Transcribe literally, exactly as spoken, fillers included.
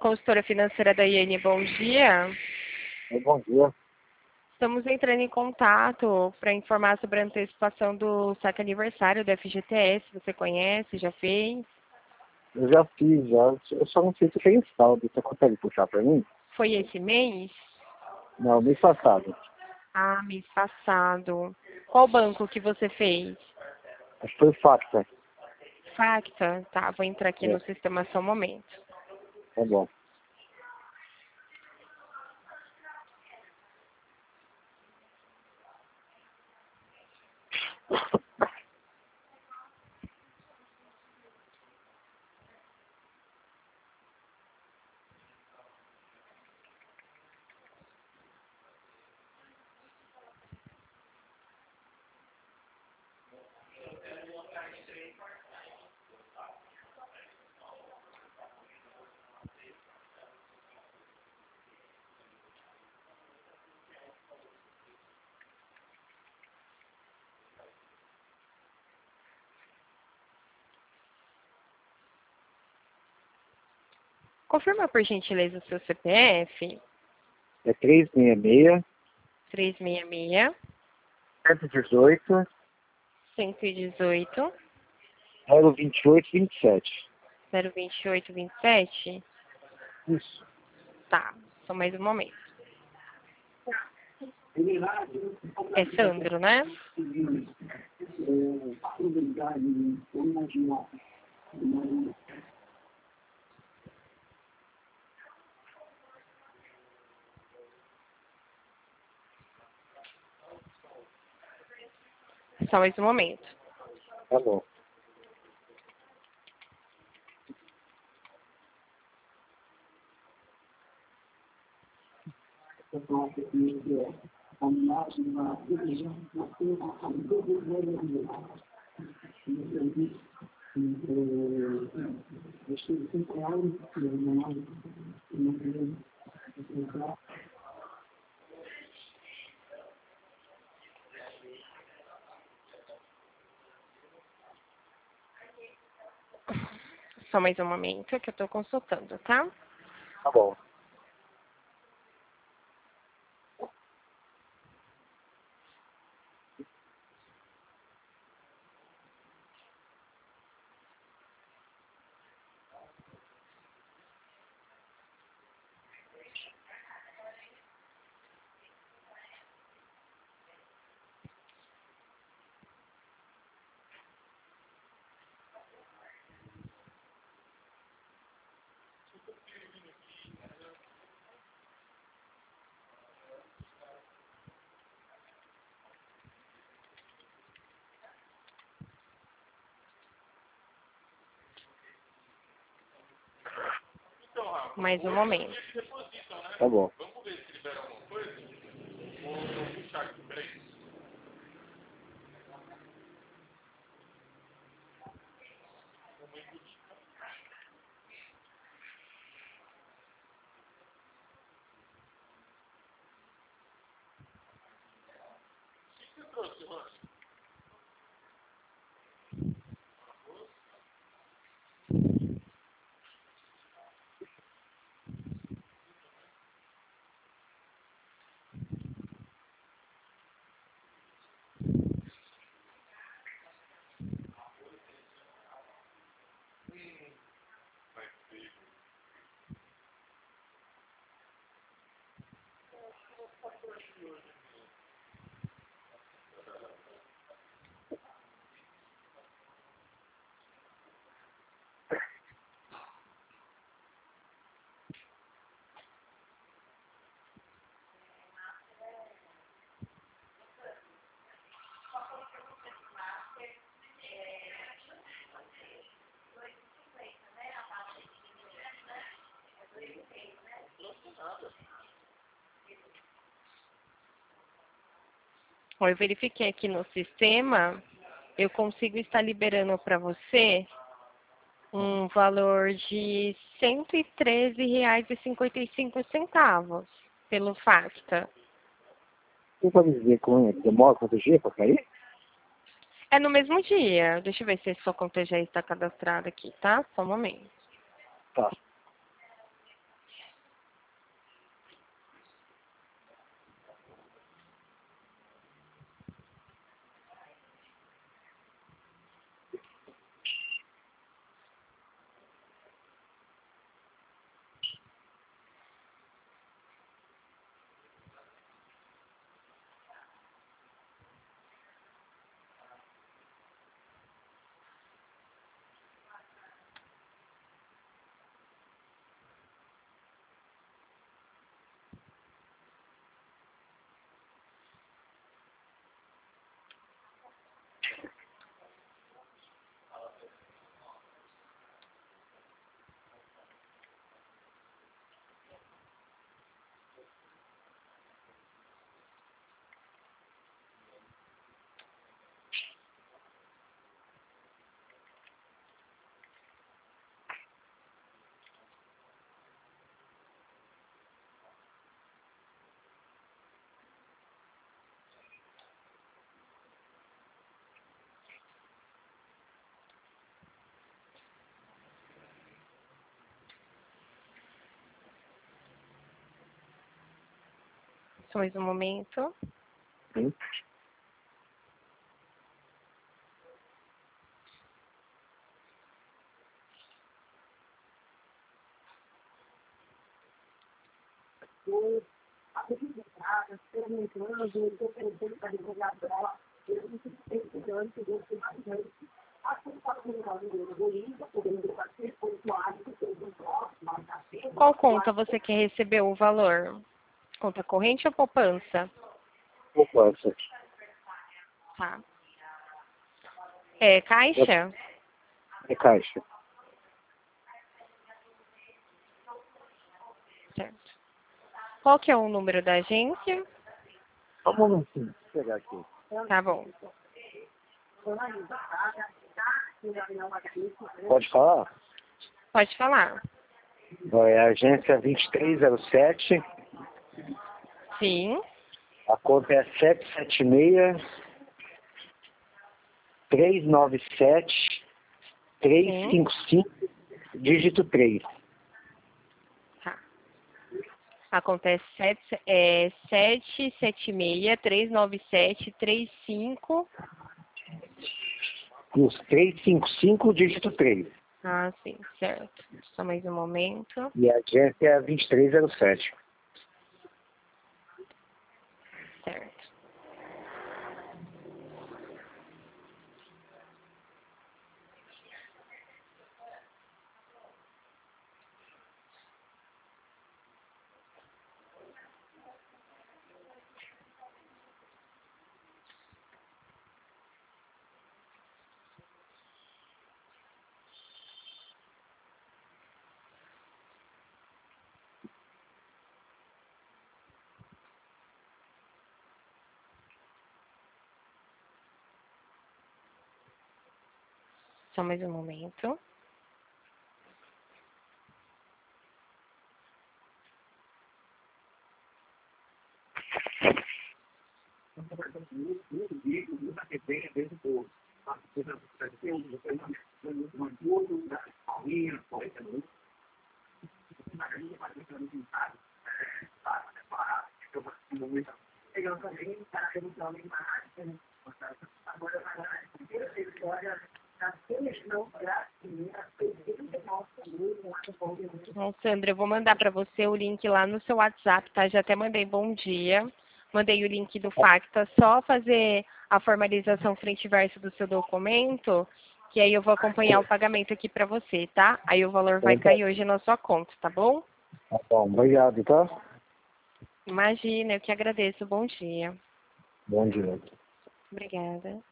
Consultora financeira da Iene, bom dia. É, bom dia. Estamos entrando em contato para informar sobre a antecipação do saque aniversário da F G T S. Você conhece? Já fez? Eu já fiz, já. Eu só não sei se tem saldo. Você consegue puxar para mim? Foi esse mês? Não, mês passado. Ah, mês passado. Qual banco que você fez? Acho que foi o Facta. Facta? Tá, vou entrar aqui É, no sistema só um momento. tá bom. Confirma, por gentileza, o seu C P F. É três seis seis, três seis seis, cento e dezoito, cento e dezoito, zero vinte e oito, vinte e sete. zero vinte e oito, vinte e sete. Isso. Tá, só mais um momento. É Sandro, né? Só mais um momento. Tá bom. Só mais um momento que eu estou consultando, tá? Tá bom. Mais um momento. Tá bom. Bom, eu verifiquei aqui no sistema, eu consigo estar liberando para você um valor de cento e treze reais e cinquenta e cinco centavos pelo Facta. Você pode dizer como demora quantos dias para cair? É no mesmo dia. Deixa eu ver se a sua conta já está cadastrada aqui, tá? Só um momento. Tá. Só mais um momento. Sim. Qual conta você quer receber o valor? Conta corrente ou poupança? Poupança. Tá. É caixa? É caixa. Certo. Qual que é o número da agência? Só um momentinho. Vou pegar aqui. Tá bom. Pode falar? Pode falar. É a agência vinte e três zero sete. Sim. A conta é sete sete seis, três nove sete, três Sim. cinco cinco, dígito três. Tá. Acontece sete, é, sete sete seis, três nove sete, três cinco. Os três cinco cinco, dígito três. Ah, sim, certo. Só mais um momento. E a agência é vinte e três zero sete. Certo. Só mais um momento. Bom, Sandra, eu vou mandar para você o link lá no seu WhatsApp, tá? Já até mandei bom dia. Mandei o link do Facta. Só fazer a formalização frente e verso do seu documento, que aí eu vou acompanhar o pagamento aqui para você, tá? Aí o valor vai cair hoje na sua conta, tá bom? Tá bom, obrigado, tá? Imagina, eu que agradeço. Bom dia. Bom dia. Obrigada.